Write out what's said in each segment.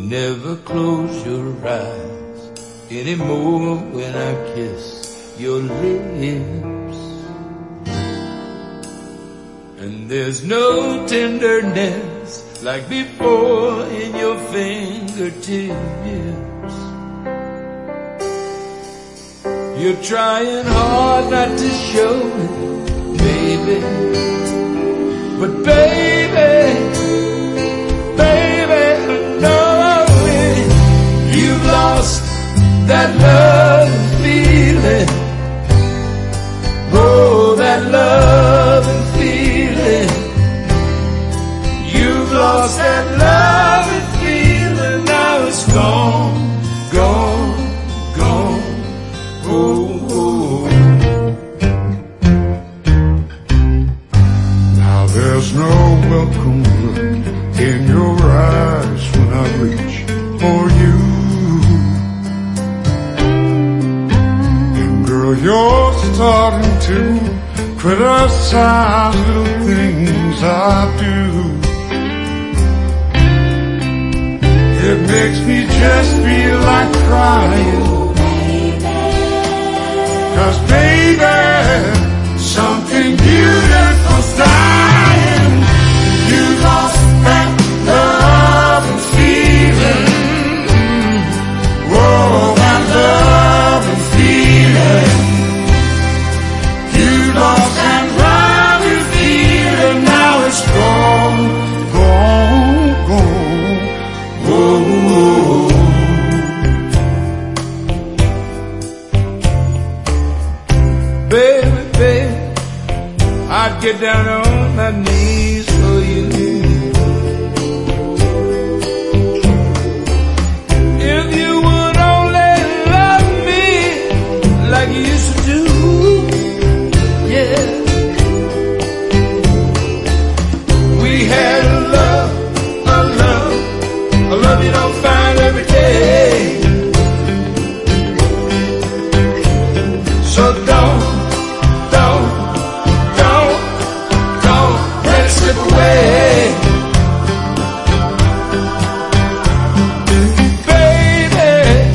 never close your eyes anymore when I kiss your lips. And there's no tenderness like before in your fingertips. You're trying hard not to show it, baby, but baby, baby, I know it. You've lost that love and feeling. Oh, that love and feeling. You've lost that love and feeling. Now it's gone, gone, gone. Oh, oh. Now there's no welcome look in your eyes when I reach for you. And girl, you're starting to criticize little things I do. It makes me just feel like crying. 'Cause baby, something beautiful's dying. You lost that love and feeling. Whoa, that love and feeling. You lost that love and feeling. Now it's gone, gone, gone. Whoa, whoa. Baby, baby, I'd get down on my knees for you. If you would only love me like you used to do, yeah. We had a love you don't find every day. So don't let it slip away. Baby,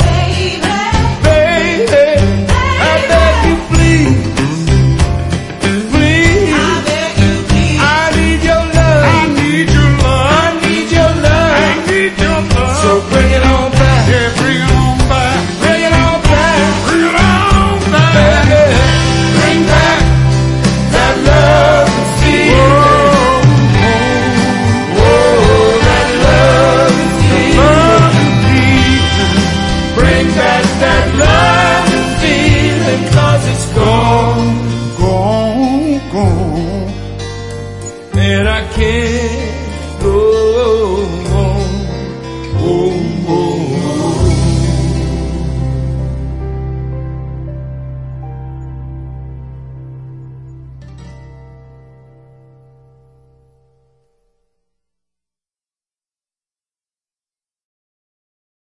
baby, I beg you please, please, I need your love, I need your love, I need your love, I need your love. So bring it on back, yeah, bring it on back, bring it on back, bring it on back, baby, bring back that love and feeling. Whoa, that love and feeling. Bring back that love and feeling, 'cause it's gone, Gone, gone. and I can't